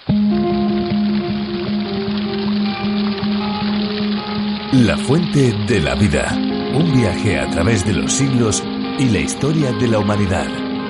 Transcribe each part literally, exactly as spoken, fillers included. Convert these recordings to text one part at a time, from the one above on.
La fuente de la vida. Un viaje a través de los siglos y la historia de la humanidad.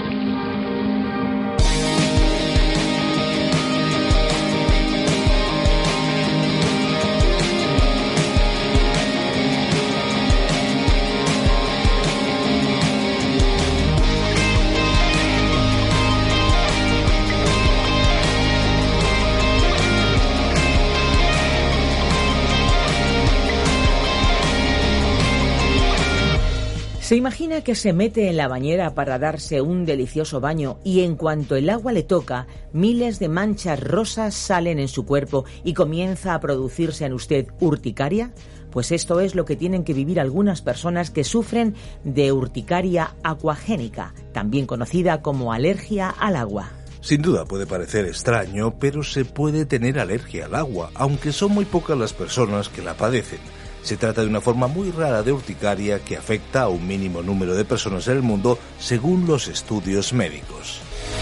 ¿Se imagina que se mete en la bañera para darse un delicioso baño y en cuanto el agua le toca, miles de manchas rosas salen en su cuerpo y comienza a producirse en usted urticaria? Pues esto es lo que tienen que vivir algunas personas que sufren de urticaria acuagénica, también conocida como alergia al agua. Sin duda puede parecer extraño, pero se puede tener alergia al agua, aunque son muy pocas las personas que la padecen. Se trata de una forma muy rara de urticaria que afecta a un mínimo número de personas en el mundo según los estudios médicos.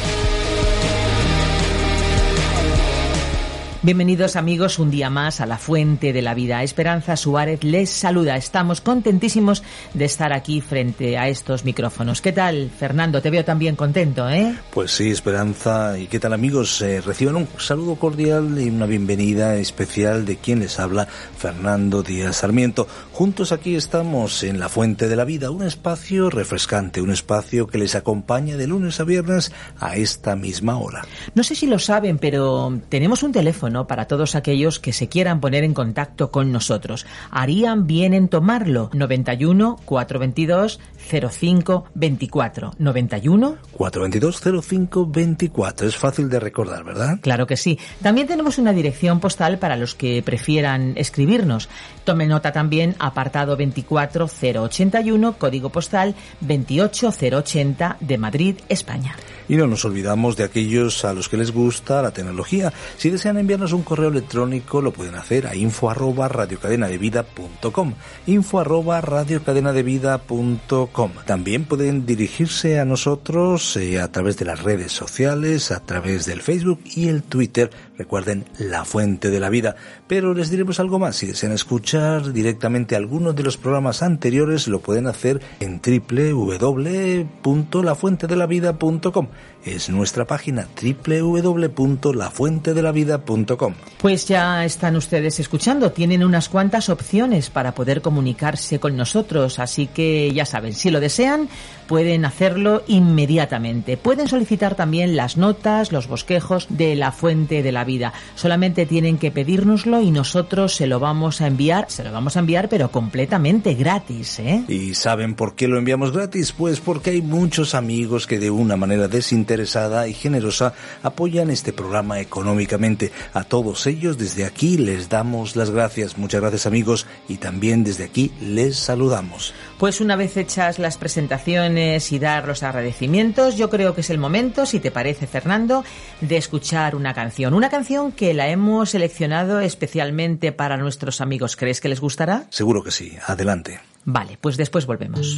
Bienvenidos amigos un día más a La Fuente de la Vida. Esperanza Suárez les saluda. Estamos contentísimos de estar aquí frente a estos micrófonos. ¿Qué tal, Fernando? Te veo también contento, ¿eh? Pues sí, Esperanza. ¿Y qué tal, amigos? Eh, reciban un saludo cordial y una bienvenida especial de quien les habla, Fernando Díaz Sarmiento. Juntos aquí estamos en La Fuente de la Vida, un espacio refrescante, un espacio que les acompaña de lunes a viernes a esta misma hora. No sé si lo saben, pero tenemos un teléfono para todos aquellos que se quieran poner en contacto con nosotros. Harían bien en tomarlo. noventa y uno, cuatrocientos veintidós, cero cinco veinticuatro. noventa y uno, cuatrocientos veintidós, cero cinco veinticuatro. Es fácil de recordar, ¿verdad? Claro que sí. También tenemos una dirección postal para los que prefieran escribirnos. Tome nota también, apartado veinticuatro cero ochenta y uno, código postal veintiocho cero ochenta de Madrid, España. Y no nos olvidamos de aquellos a los que les gusta la tecnología. Si desean enviarnos un correo electrónico, lo pueden hacer a info arroba radiocadenadevida punto com. info arroba radiocadenadevida punto com. También pueden dirigirse a nosotros eh, a través de las redes sociales, a través del Facebook y el Twitter. Recuerden, La Fuente de la Vida. Pero les diremos algo más. Si desean escuchar directamente algunos de los programas anteriores, lo pueden hacer en doble u doble u doble u punto la fuente de la vida punto com. Es nuestra página doble u doble u doble u punto la fuente de la vida punto com. Pues ya están ustedes escuchando, tienen unas cuantas opciones para poder comunicarse con nosotros, así que ya saben, si lo desean, pueden hacerlo inmediatamente. Pueden solicitar también las notas, los bosquejos de La Fuente de la Vida. Solamente tienen que pedírnoslo y nosotros se lo vamos a enviar, se lo vamos a enviar pero completamente gratis, ¿eh? ¿Y saben por qué lo enviamos gratis? Pues porque hay muchos amigos que de una manera desinteresada y generosa apoyan este programa económicamente. A todos ellos desde aquí les damos las gracias. Muchas gracias, amigos, y también desde aquí les saludamos. Pues una vez hechas las presentaciones y dar los agradecimientos, yo creo que es el momento, si te parece, Fernando, de escuchar una canción. Una canción que la hemos seleccionado especialmente para nuestros amigos. ¿Crees que les gustará? Seguro que sí. Adelante. Vale, pues después volvemos.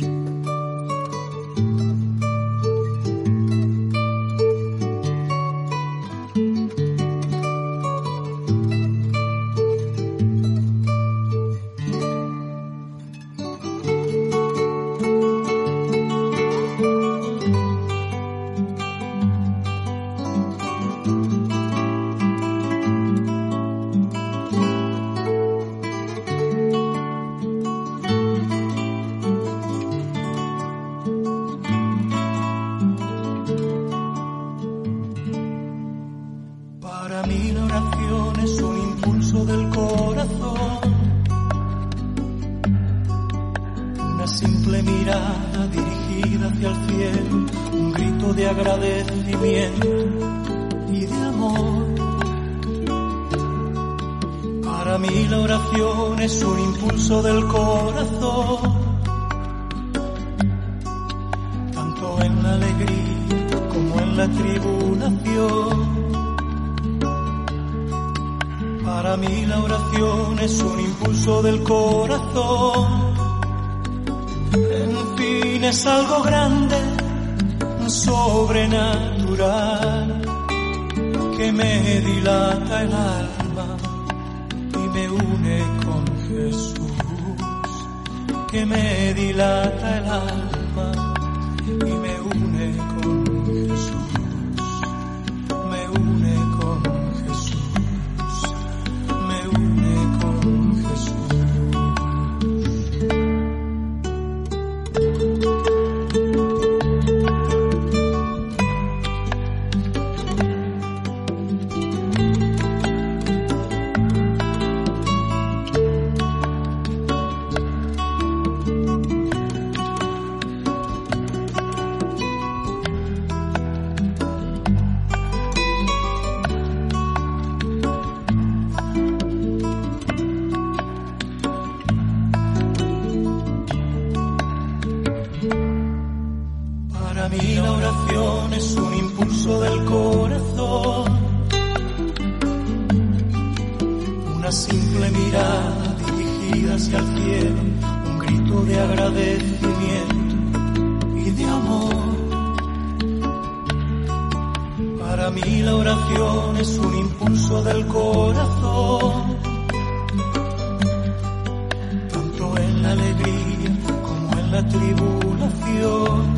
Del corazón, tanto en la alegría como en la tribulación. Para mí la oración es un impulso del corazón. En fin, es algo grande, sobrenatural, que me dilata el alma y me une con Jesús, que me dilata el alma y me une con Jesús, me une con Jesús, me une con Jesús. Para mí la oración es un impulso del corazón, una simple mirada dirigida hacia el cielo, un grito de agradecimiento y de amor. Para mí la oración es un impulso del corazón, tanto en la alegría como en la tribulación.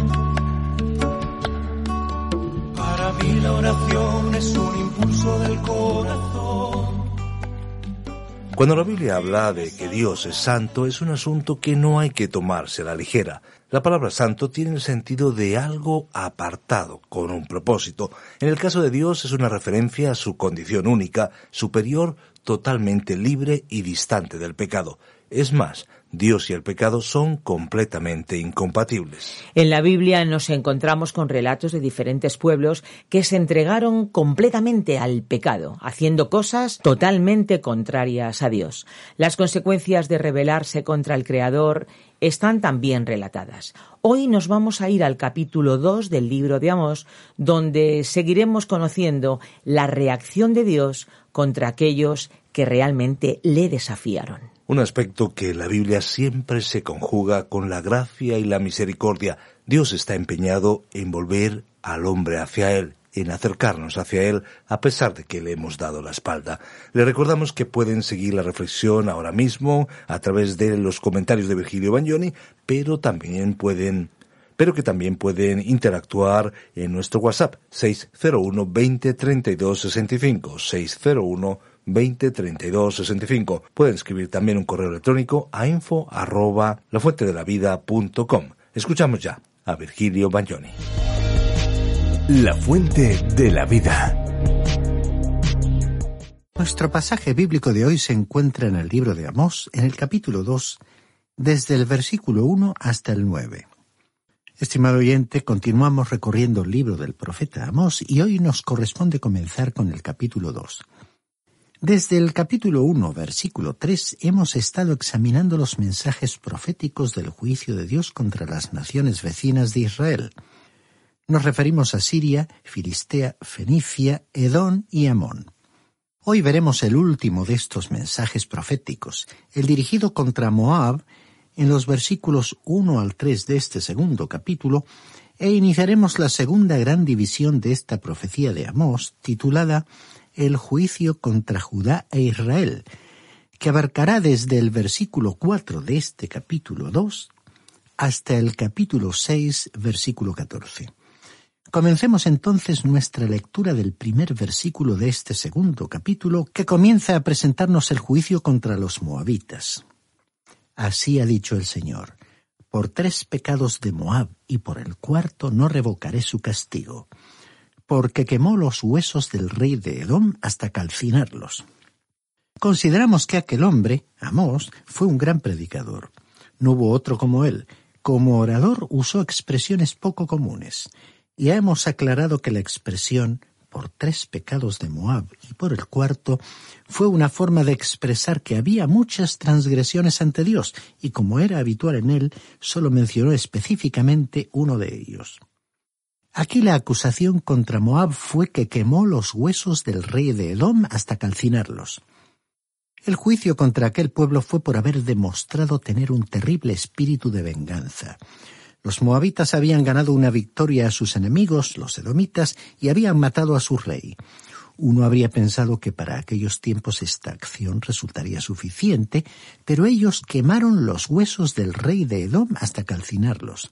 Para mí la oración es un impulso del corazón. Cuando la Biblia habla de que Dios es santo, es un asunto que no hay que tomarse a la ligera. La palabra santo tiene el sentido de algo apartado, con un propósito. En el caso de Dios es una referencia a su condición única, superior, totalmente libre y distante del pecado. Es más, Dios y el pecado son completamente incompatibles. En la Biblia nos encontramos con relatos de diferentes pueblos que se entregaron completamente al pecado, haciendo cosas totalmente contrarias a Dios. Las consecuencias de rebelarse contra el Creador están también relatadas. Hoy nos vamos a ir al capítulo dos del libro de Amós, donde seguiremos conociendo la reacción de Dios contra aquellos que realmente le desafiaron. Un aspecto que en la Biblia siempre se conjuga con la gracia y la misericordia. Dios está empeñado en volver al hombre hacia Él, en acercarnos hacia Él, a pesar de que le hemos dado la espalda. Le recordamos que pueden seguir la reflexión ahora mismo a través de los comentarios de Virgilio Bagnoni, pero también pueden... pero que también pueden interactuar en nuestro WhatsApp seis cero uno veinte treinta y dos sesenta y cinco, seis cero uno veinte treinta y dos sesenta y cinco. Pueden escribir también un correo electrónico a info arroba lafuentedelavida.com. Escuchamos ya a Virgilio Bagnoni. La Fuente de la Vida. Nuestro pasaje bíblico de hoy se encuentra en el libro de Amós, en el capítulo dos, desde el versículo uno hasta el nueve. Estimado oyente, continuamos recorriendo el libro del profeta Amós y hoy nos corresponde comenzar con el capítulo dos. Desde el capítulo uno, versículo tres, hemos estado examinando los mensajes proféticos del juicio de Dios contra las naciones vecinas de Israel. Nos referimos a Siria, Filistea, Fenicia, Edom y Amón. Hoy veremos el último de estos mensajes proféticos, el dirigido contra Moab, en los versículos uno al tres de este segundo capítulo, e iniciaremos la segunda gran división de esta profecía de Amós, titulada El juicio contra Judá e Israel, que abarcará desde el versículo cuatro de este capítulo dos hasta el capítulo seis, versículo catorce. Comencemos entonces nuestra lectura del primer versículo de este segundo capítulo, que comienza a presentarnos el juicio contra los moabitas. Así ha dicho el Señor: por tres pecados de Moab y por el cuarto no revocaré su castigo, porque quemó los huesos del rey de Edom hasta calcinarlos. Consideramos que aquel hombre, Amós, fue un gran predicador. No hubo otro como él. Como orador usó expresiones poco comunes. Ya hemos aclarado que la expresión por tres pecados de Moab y por el cuarto fue una forma de expresar que había muchas transgresiones ante Dios, y como era habitual en él, solo mencionó específicamente uno de ellos. Aquí la acusación contra Moab fue que quemó los huesos del rey de Edom hasta calcinarlos. El juicio contra aquel pueblo fue por haber demostrado tener un terrible espíritu de venganza. Los moabitas habían ganado una victoria a sus enemigos, los edomitas, y habían matado a su rey. Uno habría pensado que para aquellos tiempos esta acción resultaría suficiente, pero ellos quemaron los huesos del rey de Edom hasta calcinarlos.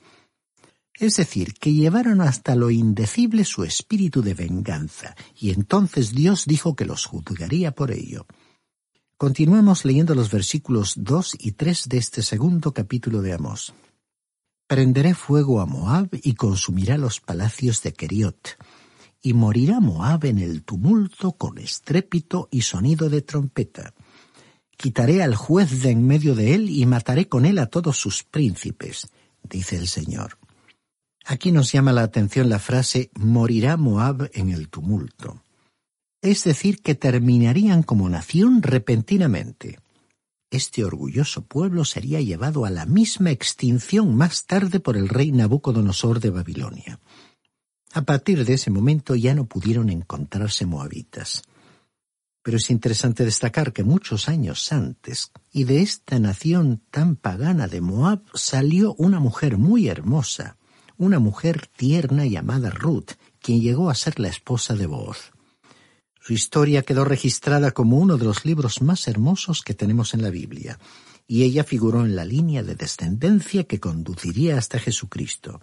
Es decir, que llevaron hasta lo indecible su espíritu de venganza, y entonces Dios dijo que los juzgaría por ello. Continuemos leyendo los versículos dos y tres de este segundo capítulo de Amós. Prenderé fuego a Moab y consumirá los palacios de Keriot, y morirá Moab en el tumulto con estrépito y sonido de trompeta. Quitaré al juez de en medio de él y mataré con él a todos sus príncipes, dice el Señor. Aquí nos llama la atención la frase «morirá Moab en el tumulto». Es decir, que terminarían como nación repentinamente. Este orgulloso pueblo sería llevado a la misma extinción más tarde por el rey Nabucodonosor de Babilonia. A partir de ese momento ya no pudieron encontrarse moabitas. Pero es interesante destacar que muchos años antes, y de esta nación tan pagana de Moab, salió una mujer muy hermosa, una mujer tierna llamada Ruth, quien llegó a ser la esposa de Booz. Su historia quedó registrada como uno de los libros más hermosos que tenemos en la Biblia, y ella figuró en la línea de descendencia que conduciría hasta Jesucristo.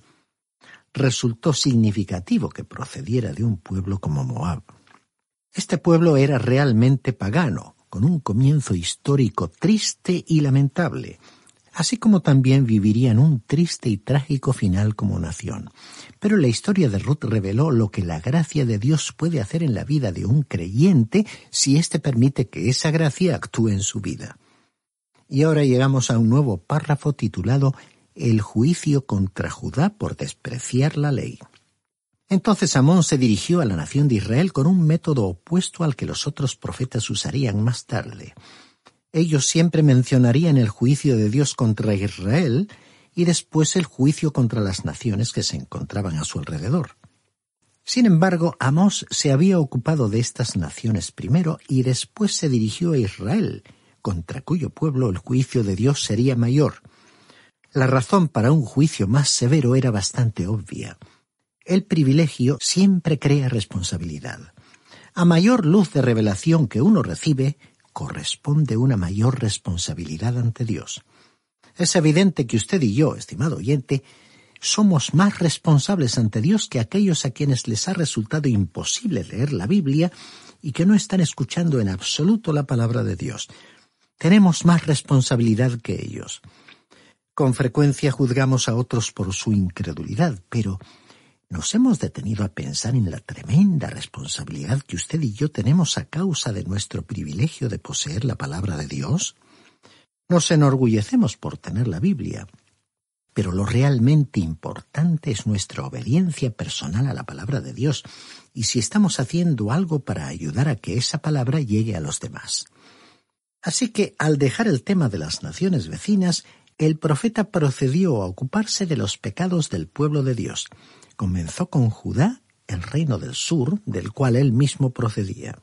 Resultó significativo que procediera de un pueblo como Moab. Este pueblo era realmente pagano, con un comienzo histórico triste y lamentable, así como también vivirían un triste y trágico final como nación. Pero la historia de Ruth reveló lo que la gracia de Dios puede hacer en la vida de un creyente si éste permite que esa gracia actúe en su vida. Y ahora llegamos a un nuevo párrafo titulado «El juicio contra Judá por despreciar la ley». Entonces Amón se dirigió a la nación de Israel con un método opuesto al que los otros profetas usarían más tarde. Ellos siempre mencionarían el juicio de Dios contra Israel y después el juicio contra las naciones que se encontraban a su alrededor. Sin embargo, Amós se había ocupado de estas naciones primero y después se dirigió a Israel, contra cuyo pueblo el juicio de Dios sería mayor. La razón para un juicio más severo era bastante obvia. El privilegio siempre crea responsabilidad. A mayor luz de revelación que uno recibe, corresponde una mayor responsabilidad ante Dios. Es evidente que usted y yo, estimado oyente, somos más responsables ante Dios que aquellos a quienes les ha resultado imposible leer la Biblia y que no están escuchando en absoluto la palabra de Dios. Tenemos más responsabilidad que ellos. Con frecuencia juzgamos a otros por su incredulidad, pero ¿nos hemos detenido a pensar en la tremenda responsabilidad que usted y yo tenemos a causa de nuestro privilegio de poseer la palabra de Dios? Nos enorgullecemos por tener la Biblia, pero lo realmente importante es nuestra obediencia personal a la palabra de Dios y si estamos haciendo algo para ayudar a que esa palabra llegue a los demás. Así que, al dejar el tema de las naciones vecinas, el profeta procedió a ocuparse de los pecados del pueblo de Dios. Comenzó con Judá, el reino del sur, del cual él mismo procedía.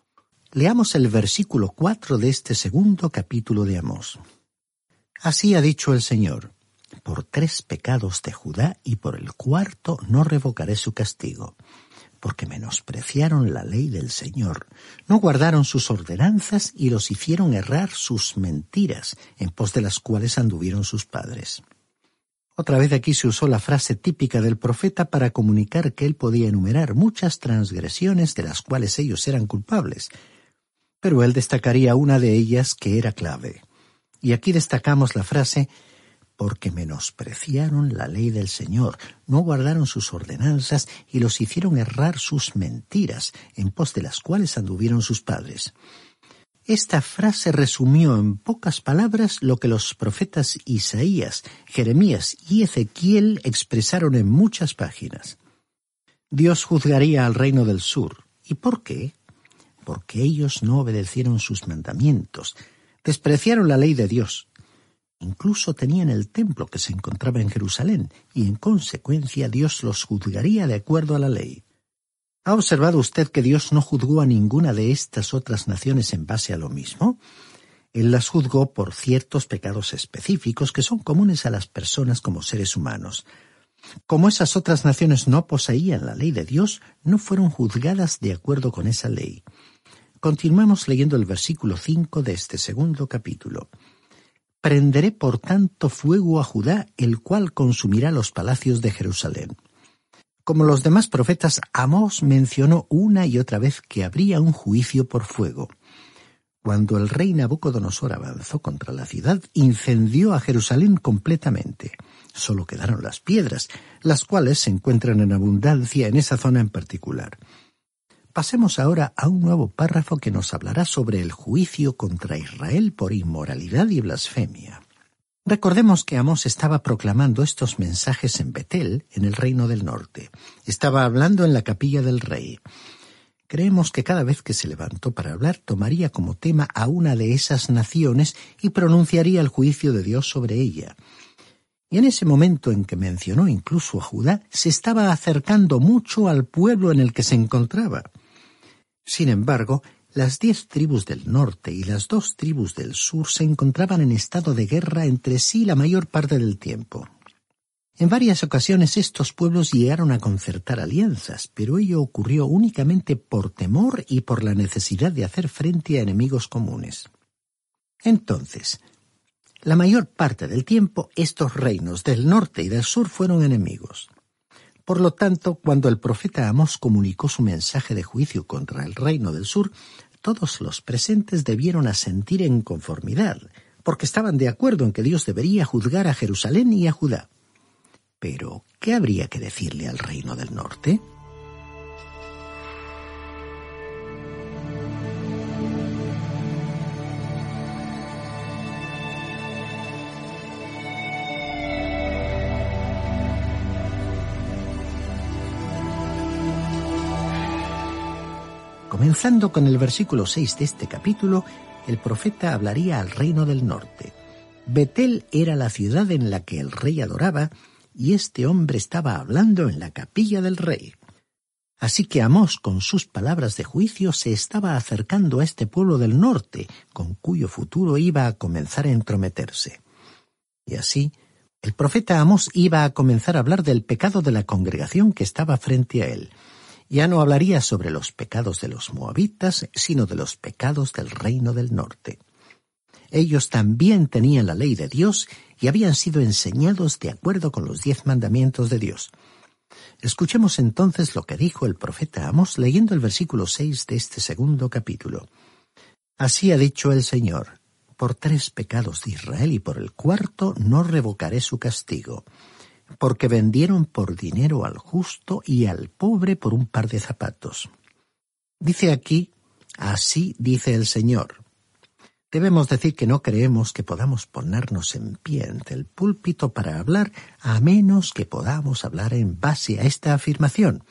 Leamos el versículo cuatro de este segundo capítulo de Amós. Así ha dicho el Señor: por tres pecados de Judá y por el cuarto no revocaré su castigo, porque menospreciaron la ley del Señor, no guardaron sus ordenanzas y los hicieron errar sus mentiras, en pos de las cuales anduvieron sus padres. Otra vez aquí se usó la frase típica del profeta para comunicar que él podía enumerar muchas transgresiones de las cuales ellos eran culpables, pero él destacaría una de ellas que era clave. Y aquí destacamos la frase «porque menospreciaron la ley del Señor, no guardaron sus ordenanzas y los hicieron errar sus mentiras, en pos de las cuales anduvieron sus padres». Esta frase resumió en pocas palabras lo que los profetas Isaías, Jeremías y Ezequiel expresaron en muchas páginas. Dios juzgaría al reino del sur. ¿Y por qué? Porque ellos no obedecieron sus mandamientos, despreciaron la ley de Dios. Incluso tenían el templo que se encontraba en Jerusalén, y en consecuencia Dios los juzgaría de acuerdo a la ley. ¿Ha observado usted que Dios no juzgó a ninguna de estas otras naciones en base a lo mismo? Él las juzgó por ciertos pecados específicos que son comunes a las personas como seres humanos. Como esas otras naciones no poseían la ley de Dios, no fueron juzgadas de acuerdo con esa ley. Continuamos leyendo el versículo cinco de este segundo capítulo. Prenderé por tanto fuego a Judá, el cual consumirá los palacios de Jerusalén. Como los demás profetas, Amós mencionó una y otra vez que habría un juicio por fuego. Cuando el rey Nabucodonosor avanzó contra la ciudad, incendió a Jerusalén completamente. Solo quedaron las piedras, las cuales se encuentran en abundancia en esa zona en particular. Pasemos ahora a un nuevo párrafo que nos hablará sobre el juicio contra Israel por inmoralidad y blasfemia. Recordemos que Amós estaba proclamando estos mensajes en Betel, en el reino del norte. Estaba hablando en la capilla del rey. Creemos que cada vez que se levantó para hablar tomaría como tema a una de esas naciones y pronunciaría el juicio de Dios sobre ella. Y en ese momento en que mencionó incluso a Judá, se estaba acercando mucho al pueblo en el que se encontraba. Sin embargo, las diez tribus del norte y las dos tribus del sur se encontraban en estado de guerra entre sí la mayor parte del tiempo. En varias ocasiones estos pueblos llegaron a concertar alianzas, pero ello ocurrió únicamente por temor y por la necesidad de hacer frente a enemigos comunes. Entonces, la mayor parte del tiempo estos reinos del norte y del sur fueron enemigos. Por lo tanto, cuando el profeta Amós comunicó su mensaje de juicio contra el reino del sur, todos los presentes debieron asentir en conformidad, porque estaban de acuerdo en que Dios debería juzgar a Jerusalén y a Judá. Pero, ¿qué habría que decirle al reino del norte? Comenzando con el versículo seis de este capítulo, el profeta hablaría al reino del norte. Betel era la ciudad en la que el rey adoraba, y este hombre estaba hablando en la capilla del rey. Así que Amós, con sus palabras de juicio, se estaba acercando a este pueblo del norte, con cuyo futuro iba a comenzar a entrometerse. Y así, el profeta Amós iba a comenzar a hablar del pecado de la congregación que estaba frente a él. Ya no hablaría sobre los pecados de los moabitas, sino de los pecados del reino del norte. Ellos también tenían la ley de Dios y habían sido enseñados de acuerdo con los diez mandamientos de Dios. Escuchemos entonces lo que dijo el profeta Amós leyendo el versículo seis de este segundo capítulo. Así ha dicho el Señor: por tres pecados de Israel y por el cuarto no revocaré su castigo, porque vendieron por dinero al justo y al pobre por un par de zapatos. Dice aquí, así dice el Señor. Debemos decir que no creemos que podamos ponernos en pie ante el púlpito para hablar, a menos que podamos hablar en base a esta afirmación.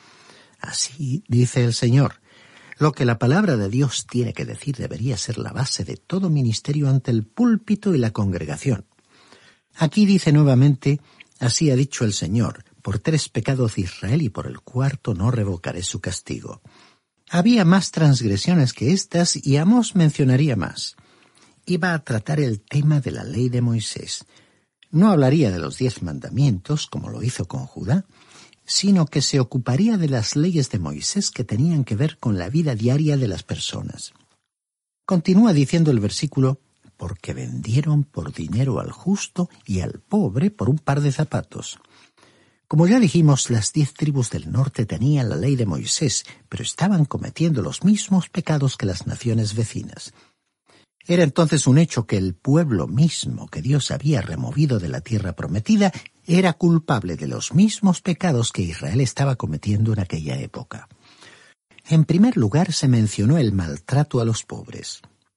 Así dice el Señor. Lo que la palabra de Dios tiene que decir debería ser la base de todo ministerio ante el púlpito y la congregación. Aquí dice nuevamente, así ha dicho el Señor, por tres pecados de Israel y por el cuarto no revocaré su castigo. Había más transgresiones que estas y Amós mencionaría más. Iba a tratar el tema de la ley de Moisés. No hablaría de los diez mandamientos, como lo hizo con Judá, sino que se ocuparía de las leyes de Moisés que tenían que ver con la vida diaria de las personas. Continúa diciendo el versículo, porque vendieron por dinero al justo y al pobre por un par de zapatos. Como ya dijimos, las diez tribus del norte tenían la ley de Moisés, pero estaban cometiendo los mismos pecados que las naciones vecinas. Era entonces un hecho que el pueblo mismo que Dios había removido de la tierra prometida era culpable de los mismos pecados que Israel estaba cometiendo en aquella época. En primer lugar, se mencionó el maltrato a los pobres.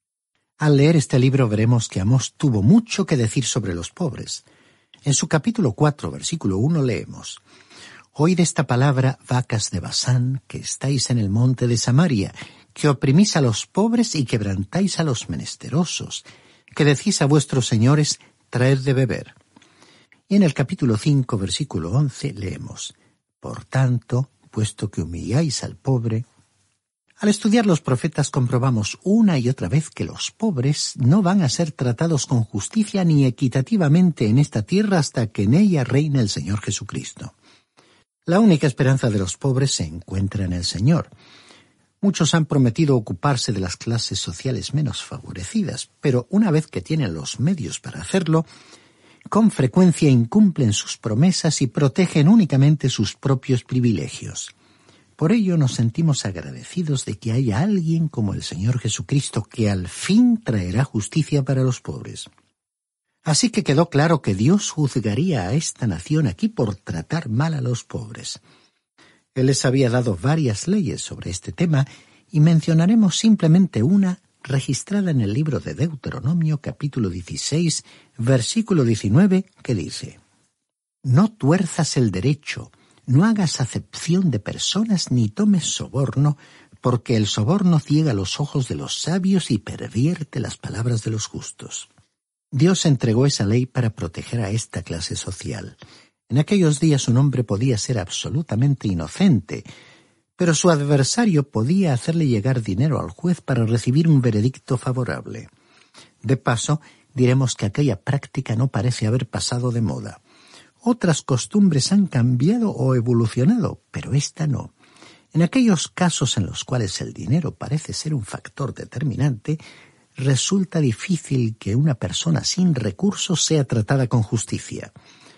Al leer este libro veremos que Amós tuvo mucho que decir sobre los pobres. En su capítulo cuatro, versículo uno, leemos: Oíd esta palabra, vacas de Basán, que estáis en el monte de Samaria, que oprimís a los pobres y quebrantáis a los menesterosos, que decís a vuestros señores, traed de beber. Y en el capítulo cinco, versículo once, leemos: Por tanto, puesto que humilláis al pobre. Al estudiar los profetas comprobamos una y otra vez que los pobres no van a ser tratados con justicia ni equitativamente en esta tierra hasta que en ella reine el Señor Jesucristo. La única esperanza de los pobres se encuentra en el Señor. Muchos han prometido ocuparse de las clases sociales menos favorecidas, pero una vez que tienen los medios para hacerlo, con frecuencia incumplen sus promesas y protegen únicamente sus propios privilegios. Por ello nos sentimos agradecidos de que haya alguien como el Señor Jesucristo que al fin traerá justicia para los pobres. Así que quedó claro que Dios juzgaría a esta nación aquí por tratar mal a los pobres. Él les había dado varias leyes sobre este tema y mencionaremos simplemente una registrada en el libro de Deuteronomio capítulo dieciséis, versículo diecinueve, que dice: «No tuerzas el derecho, no hagas acepción de personas ni tomes soborno, porque el soborno ciega los ojos de los sabios y pervierte las palabras de los justos». Dios entregó esa ley para proteger a esta clase social. En aquellos días un hombre podía ser absolutamente inocente, pero su adversario podía hacerle llegar dinero al juez para recibir un veredicto favorable. De paso, diremos que aquella práctica no parece haber pasado de moda. Otras costumbres han cambiado o evolucionado, pero esta no. En aquellos casos en los cuales el dinero parece ser un factor determinante, resulta difícil que una persona sin recursos sea tratada con justicia.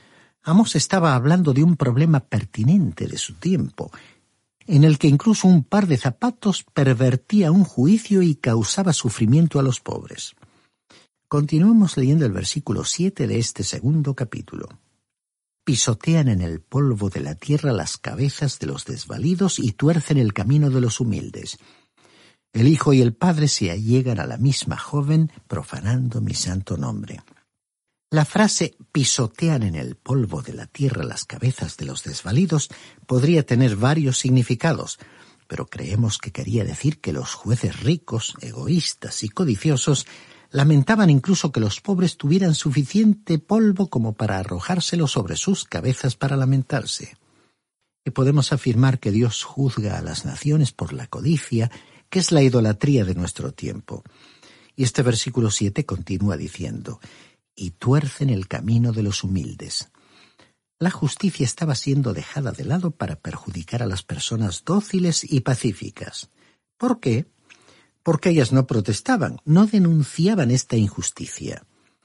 Amós estaba hablando de un problema pertinente de su tiempo, en el que incluso un par de zapatos pervertía un juicio y causaba sufrimiento a los pobres. Continuemos leyendo el versículo siete de este segundo capítulo. Pisotean en el polvo de la tierra las cabezas de los desvalidos y tuercen el camino de los humildes. El hijo y el padre se allegan a la misma joven, profanando mi santo nombre. La frase pisotean en el polvo de la tierra las cabezas de los desvalidos podría tener varios significados, pero creemos que quería decir que los jueces ricos, egoístas y codiciosos lamentaban incluso que los pobres tuvieran suficiente polvo como para arrojárselo sobre sus cabezas para lamentarse. Y podemos afirmar que Dios juzga a las naciones por la codicia, que es la idolatría de nuestro tiempo. Y este versículo siete continúa diciendo: «Y tuercen el camino de los humildes». La justicia estaba siendo dejada de lado para perjudicar a las personas dóciles y pacíficas. ¿Por qué? Porque ellas no protestaban, no denunciaban esta injusticia.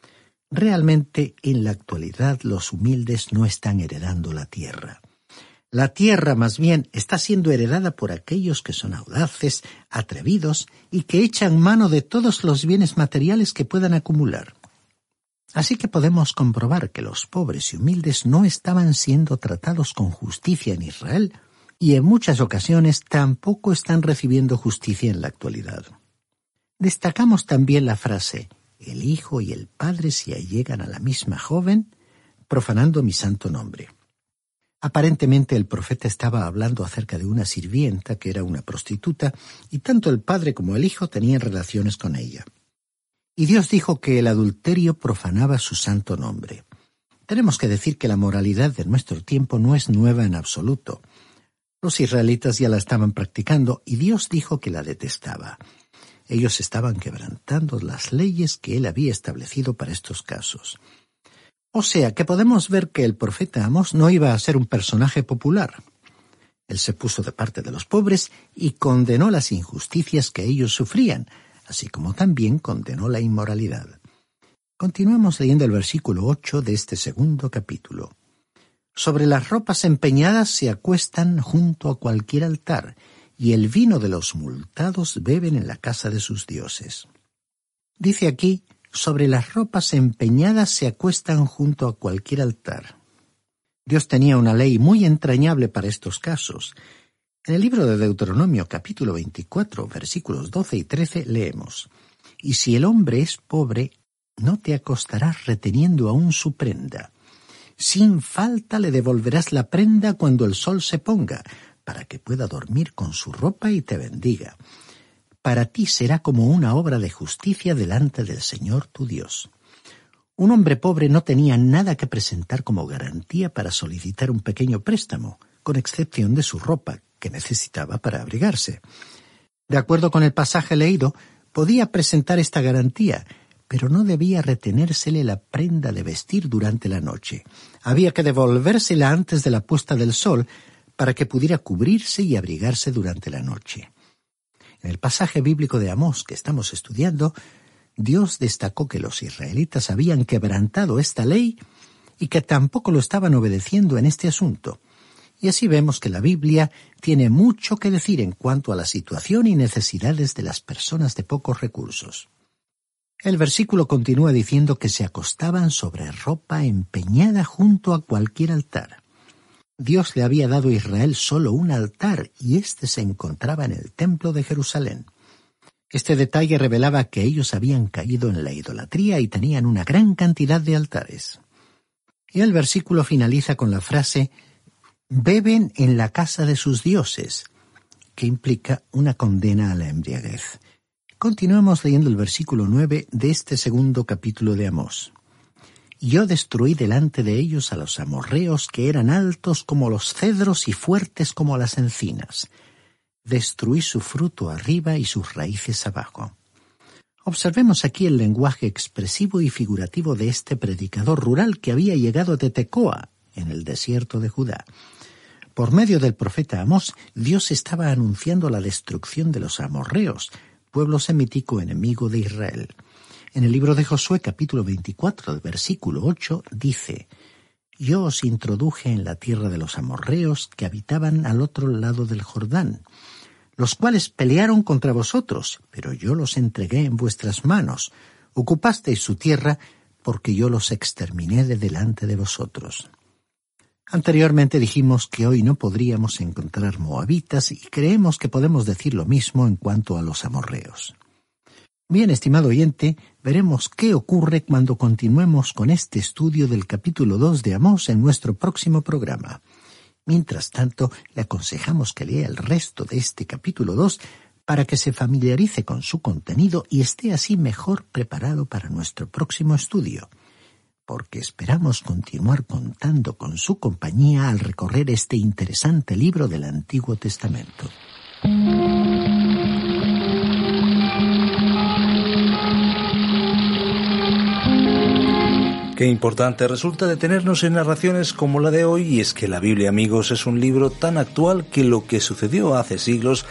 Realmente, en la actualidad, los humildes no están heredando la tierra. La tierra, más bien, está siendo heredada por aquellos que son audaces, atrevidos y que echan mano de todos los bienes materiales que puedan acumular. Así que podemos comprobar que los pobres y humildes no estaban siendo tratados con justicia en Israel y en muchas ocasiones tampoco están recibiendo justicia en la actualidad. Destacamos también la frase: «El hijo y el padre se allegan a la misma joven, profanando mi santo nombre». Aparentemente el profeta estaba hablando acerca de una sirvienta que era una prostituta, y tanto el padre como el hijo tenían relaciones con ella. Y Dios dijo que el adulterio profanaba su santo nombre. Tenemos que decir que la moralidad de nuestro tiempo no es nueva en absoluto. Los israelitas ya la estaban practicando y Dios dijo que la detestaba. Ellos estaban quebrantando las leyes que Él había establecido para estos casos. O sea, que podemos ver que el profeta Amós no iba a ser un personaje popular. Él se puso de parte de los pobres y condenó las injusticias que ellos sufrían, así como también condenó la inmoralidad. Continuamos leyendo el versículo ocho de este segundo capítulo. Sobre las ropas empeñadas se acuestan junto a cualquier altar, y el vino de los multados beben en la casa de sus dioses. Dice aquí: sobre las ropas empeñadas se acuestan junto a cualquier altar. Dios tenía una ley muy entrañable para estos casos. En el libro de Deuteronomio capítulo veinticuatro, versículos doce y trece, leemos: «Y si el hombre es pobre, no te acostarás reteniendo aún su prenda. Sin falta le devolverás la prenda cuando el sol se ponga, para que pueda dormir con su ropa y te bendiga. Para ti será como una obra de justicia delante del Señor tu Dios». Un hombre pobre no tenía nada que presentar como garantía para solicitar un pequeño préstamo, con excepción de su ropa, que necesitaba para abrigarse. De acuerdo con el pasaje leído, podía presentar esta garantía, pero no debía retenérsele la prenda de vestir durante la noche. Había que devolvérsela antes de la puesta del sol, para que pudiera cubrirse y abrigarse durante la noche. En el pasaje bíblico de Amós que estamos estudiando, Dios destacó que los israelitas habían quebrantado esta ley y que tampoco lo estaban obedeciendo en este asunto. Y así vemos que la Biblia tiene mucho que decir en cuanto a la situación y necesidades de las personas de pocos recursos. El versículo continúa diciendo que se acostaban sobre ropa empeñada junto a cualquier altar. Dios le había dado a Israel solo un altar y éste se encontraba en el templo de Jerusalén. Este detalle revelaba que ellos habían caído en la idolatría y tenían una gran cantidad de altares. Y el versículo finaliza con la frase «beben en la casa de sus dioses», que implica una condena a la embriaguez. Continuemos leyendo el versículo nueve de este segundo capítulo de Amós. «Yo destruí delante de ellos a los amorreos que eran altos como los cedros y fuertes como las encinas. Destruí su fruto arriba y sus raíces abajo». Observemos aquí el lenguaje expresivo y figurativo de este predicador rural que había llegado de Tecoa, en el desierto de Judá. Por medio del profeta Amós, Dios estaba anunciando la destrucción de los amorreos, pueblo semítico enemigo de Israel. En el libro de Josué, capítulo veinticuatro, versículo ocho, dice: «Yo os introduje en la tierra de los amorreos que habitaban al otro lado del Jordán, los cuales pelearon contra vosotros, pero yo los entregué en vuestras manos. Ocupasteis su tierra, porque yo los exterminé de delante de vosotros». Anteriormente dijimos que hoy no podríamos encontrar moabitas y creemos que podemos decir lo mismo en cuanto a los amorreos. Bien, estimado oyente, veremos qué ocurre cuando continuemos con este estudio del capítulo dos de Amós en nuestro próximo programa. Mientras tanto, le aconsejamos que lea el resto de este capítulo dos para que se familiarice con su contenido y esté así mejor preparado para nuestro próximo estudio, porque esperamos continuar contando con su compañía al recorrer este interesante libro del Antiguo Testamento. Qué importante resulta detenernos en narraciones como la de hoy, y es que la Biblia, amigos, es un libro tan actual que lo que sucedió hace siglos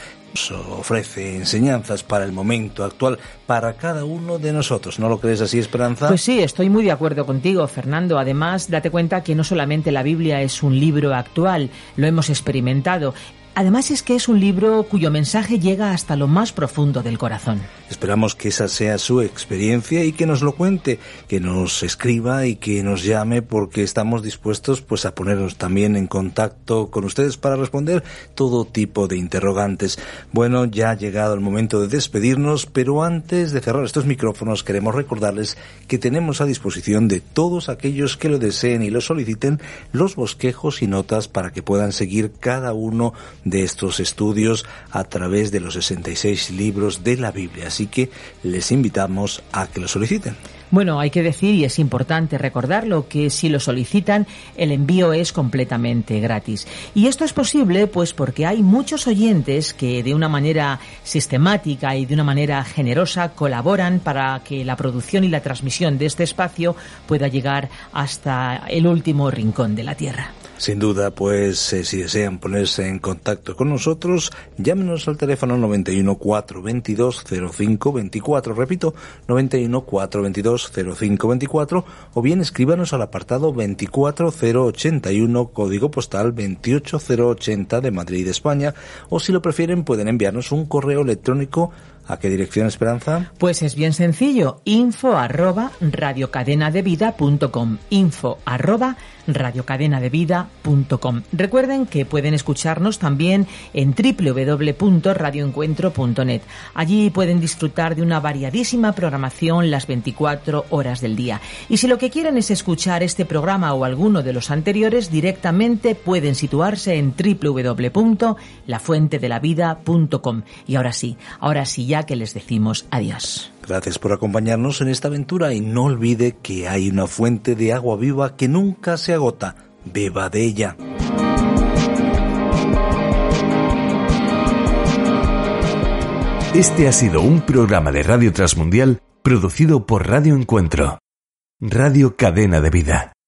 ofrece enseñanzas para el momento actual, para cada uno de nosotros. ¿No lo crees así, Esperanza? Pues sí, estoy muy de acuerdo contigo, Fernando. Además, date cuenta que no solamente la Biblia es un libro actual, lo hemos experimentado. Además es que es un libro cuyo mensaje llega hasta lo más profundo del corazón. Esperamos que esa sea su experiencia y que nos lo cuente, que nos escriba y que nos llame, porque estamos dispuestos pues a ponernos también en contacto con ustedes para responder todo tipo de interrogantes. Bueno, ya ha llegado el momento de despedirnos, pero antes de cerrar estos micrófonos queremos recordarles que tenemos a disposición de todos aquellos que lo deseen y lo soliciten los bosquejos y notas para que puedan seguir cada uno de estos estudios a través de los sesenta y seis libros de la Biblia. Así que les invitamos a que lo soliciten. Bueno, hay que decir, y es importante recordarlo, que si lo solicitan, el envío es completamente gratis. Y esto es posible pues porque hay muchos oyentes que de una manera sistemática y de una manera generosa colaboran para que la producción y la transmisión de este espacio pueda llegar hasta el último rincón de la tierra. Sin duda, pues eh, si desean ponerse en contacto con nosotros, llámenos al teléfono noventa y uno, cuatrocientos veintidós, cero cinco veinticuatro, repito, noventa y uno, cuatrocientos veintidós, cero cinco veinticuatro, o bien escríbanos al apartado veinticuatro cero ochenta y uno, código postal veintiocho cero ochenta de Madrid, España, o si lo prefieren pueden enviarnos un correo electrónico. ¿A qué dirección, Esperanza? Pues es bien sencillo, info arroba radiocadenadevida punto com, info arroba radiocadenadevida punto com. Recuerden que pueden escucharnos también en doble u doble u doble u punto radio encuentro punto net. Allí pueden disfrutar de una variadísima programación las veinticuatro horas del día. Y si lo que quieren es escuchar este programa o alguno de los anteriores, directamente pueden situarse en doble u doble u doble u punto la fuente de la vida punto com. Y ahora sí, ahora sí ya que les decimos adiós. Gracias por acompañarnos en esta aventura y no olvide que hay una fuente de agua viva que nunca se agota. Beba de ella. Este ha sido un programa de Radio Transmundial producido por Radio Encuentro, Radio Cadena de Vida.